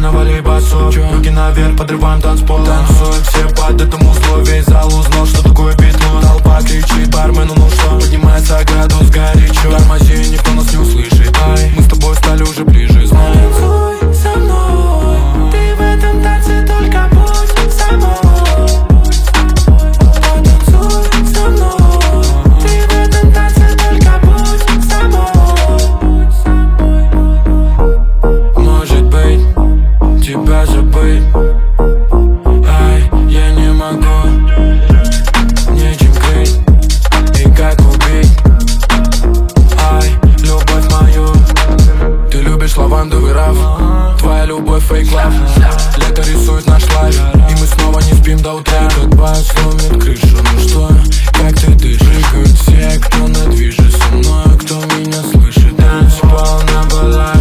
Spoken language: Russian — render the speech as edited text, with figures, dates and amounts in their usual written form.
навали басу. Руки наверх, подрываем танцпол. Танцуют все под этим узлом. Весь зал узнал, что такое битва. Толпа кричит бармену, ну что? Поднимается градус горячо. Тормози, никто нас не услышит. Ай, мы с тобой стали уже ближе, знаешь. Танцуй со мной, ты в этом танце только будь собой. Танцуй со мной, ты в этом танце только будь собой. Может быть, тебя забыть. Ай, я не могу, нечем крыть. И как убить, ай, любовь мою. Ты любишь лавандовый раф, твоя любовь фейк-лав. Лето рисует наш лайф, и мы снова не спим до утра. Как бас сломит крышу, ну что, как ты дышишь? Прыгают все, кто на движе со мной, кто меня слышит. Танцпол на балах.